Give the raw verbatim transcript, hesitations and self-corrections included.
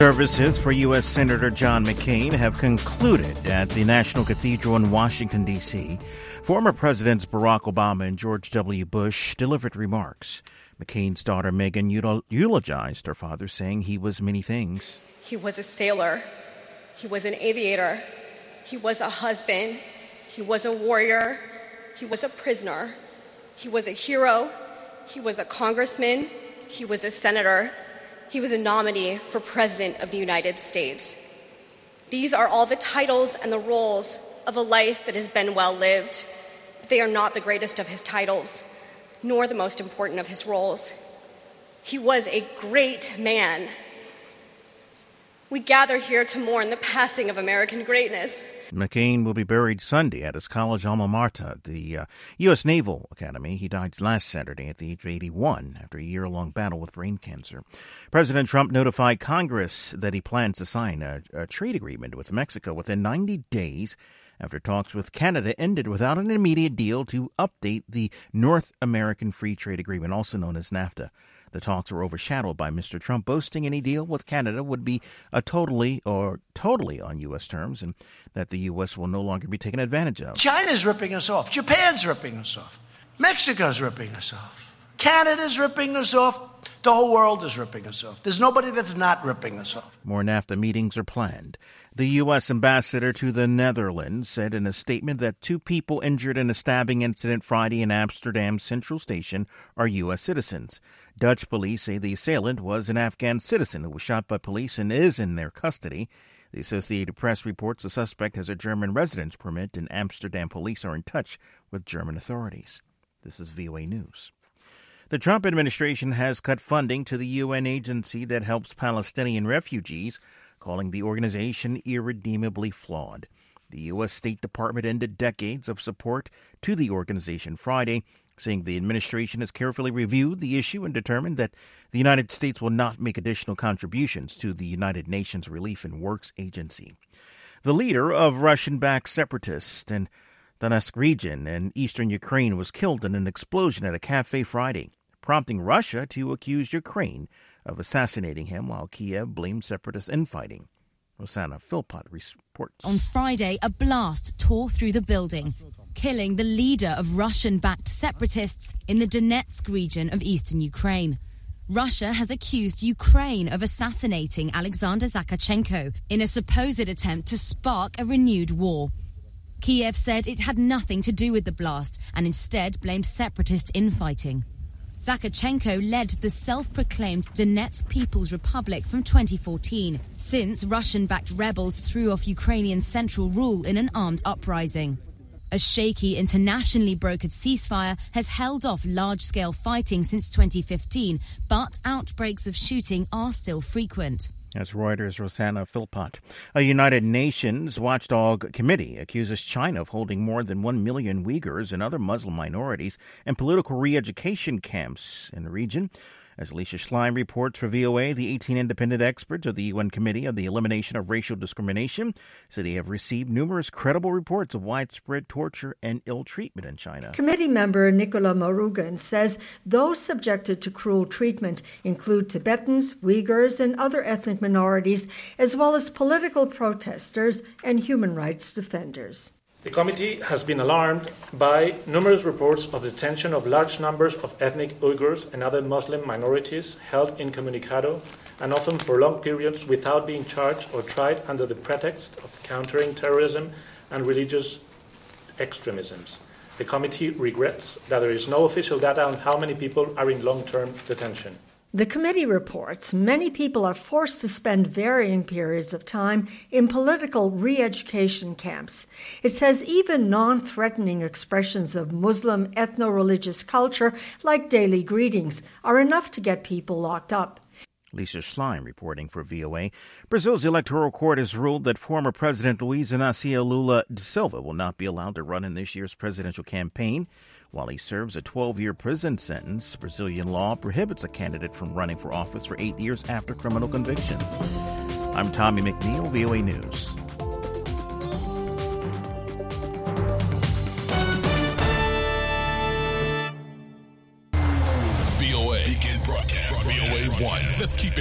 Services for U S. Senator John McCain have concluded at the National Cathedral in Washington, D C Former Presidents Barack Obama and George W. Bush delivered remarks. McCain's daughter Meghan eulogized her father, saying he was many things. He was a sailor. He was an aviator. He was a husband. He was a warrior. He was a prisoner. He was a hero. He was a congressman. He was a senator. He was a nominee for President of the United States. These are all the titles and the roles of a life that has been well lived. But they are not the greatest of his titles, nor the most important of his roles. He was a great man. We gather here to mourn the passing of American greatness. McCain will be buried Sunday at his college alma mater, the uh, U S. Naval Academy. He died last Saturday at the age of eighty-one after a year-long battle with brain cancer. President Trump notified Congress that he plans to sign a, a trade agreement with Mexico within ninety days after talks with Canada ended without an immediate deal to update the North American Free Trade Agreement, also known as NAFTA. The talks were overshadowed by Mister Trump boasting any deal with Canada would be a totally or totally on U S terms and that the U S will no longer be taken advantage of. China's ripping us off. Japan's ripping us off. Mexico's ripping us off. Canada's ripping us off. The whole world is ripping us off. There's nobody that's not ripping us off. More NAFTA meetings are planned. The U S ambassador to the Netherlands said in a statement that two people injured in a stabbing incident Friday in Amsterdam's Central Station are U S citizens. Dutch police say the assailant was an Afghan citizen who was shot by police and is in their custody. The Associated Press reports the suspect has a German residence permit and Amsterdam police are in touch with German authorities. This is V O A News. The Trump administration has cut funding to the U N agency that helps Palestinian refugees, calling the organization irredeemably flawed. The U S. State Department ended decades of support to the organization Friday, saying the administration has carefully reviewed the issue and determined that the United States will not make additional contributions to the United Nations Relief and Works Agency. The leader of Russian-backed separatists in Donetsk region in eastern Ukraine was killed in an explosion at a cafe Friday, prompting Russia to accuse Ukraine of assassinating him while Kiev blamed separatist infighting. Rosanna Philpott reports. On Friday, a blast tore through the building, killing the leader of Russian-backed separatists in the Donetsk region of eastern Ukraine. Russia has accused Ukraine of assassinating Alexander Zakharchenko in a supposed attempt to spark a renewed war. Kiev said it had nothing to do with the blast and instead blamed separatist infighting. Zakharchenko led the self-proclaimed Donetsk People's Republic from twenty fourteen, since Russian-backed rebels threw off Ukrainian central rule in an armed uprising. A shaky, internationally brokered ceasefire has held off large-scale fighting since twenty fifteen, but outbreaks of shooting are still frequent. That's Reuters' Rosanna Philpott. A United Nations watchdog committee accuses China of holding more than one million Uyghurs and other Muslim minorities in political re-education camps in the region. As Alicia Schlein reports for V O A, the eighteen independent experts of the U N Committee on the Elimination of Racial Discrimination said they have received numerous credible reports of widespread torture and ill treatment in China. Committee member Nicola Marugan says those subjected to cruel treatment include Tibetans, Uyghurs, and other ethnic minorities, as well as political protesters and human rights defenders. The committee has been alarmed by numerous reports of the detention of large numbers of ethnic Uyghurs and other Muslim minorities held incommunicado and often for long periods without being charged or tried under the pretext of countering terrorism and religious extremisms. The committee regrets that there is no official data on how many people are in long-term detention. The committee reports many people are forced to spend varying periods of time in political re-education camps. It says even non-threatening expressions of Muslim ethno-religious culture, like daily greetings, are enough to get people locked up. Lisa Schlein reporting for V O A. Brazil's electoral court has ruled that former President Luiz Inácio Lula da Silva will not be allowed to run in this year's presidential campaign. While he serves a twelve-year prison sentence, Brazilian law prohibits a candidate from running for office for eight years after criminal conviction. I'm Tommy McNeil, V O A News. V O A. Begin broadcast. V O A one. Let's keep it